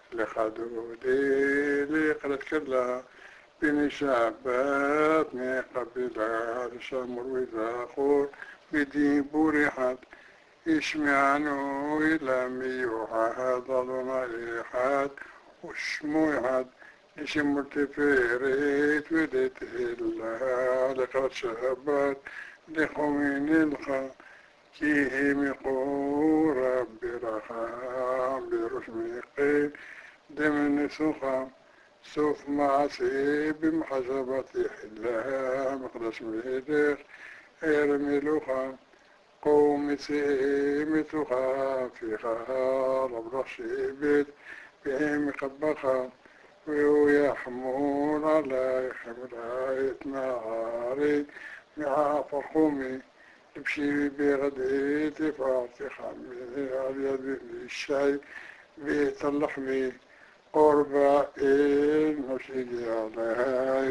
لخدودي لقرت كلها بني شعباتني قبلها لشمر وزاخور بدي بورحت يشمعنو إلى ميوحد ظلنا إيحاد وشموحد يشم تفيريت وديت إلا لقد شهبت لخوين الخا كيه مقور برخام برشمي قيل دمن سخام سوف معسي بمحسبة حلها مقدس ميدخ ارمي لخام قوم سيمتها في خال رشيبت بهم قبخا ويحمون على حمراء ناري مع فخومي تمشي بغدي تفاتح على يد الشاي بيت اللحمي قرب المسجد عليها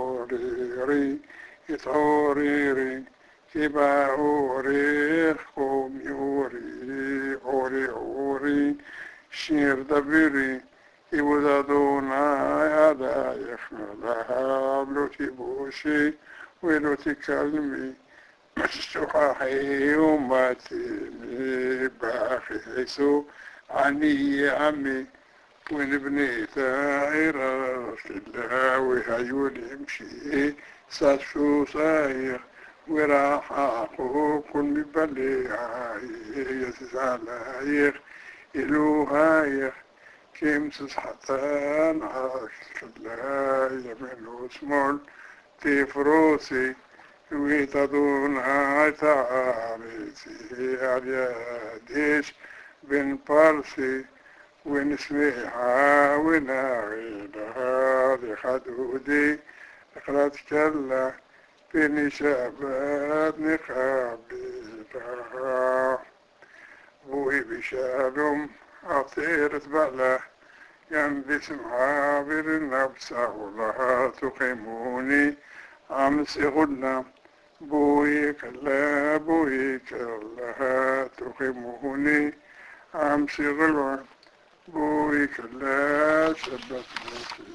يتعوريري كبا أوري قوم يوري أوري شير دبيري يوزادونا يدا يخملها بلوتي بوشي ولوتي كلمي مستحاحي وماتيني باخي حيسو عني عمي ونبني ثائرة الله وهيولي يمشي ساتشو صاير وراح أخوكم ببليعاي يتزالايخ إلوهايخ كم تسحتان عاش الله يمين وسمول تفروسي ويتدون عتاريسي عرياديش بن بارسي ونسميها ونعيدها لخدودي اقرأت كلا بني شابات نقابلها بوي بشالم عطيرة بلا ينبي سمعا بالنفس لها تقيموني أمس غلنا بوي كلا تقيموني أمس غلوا بوي كلا شبت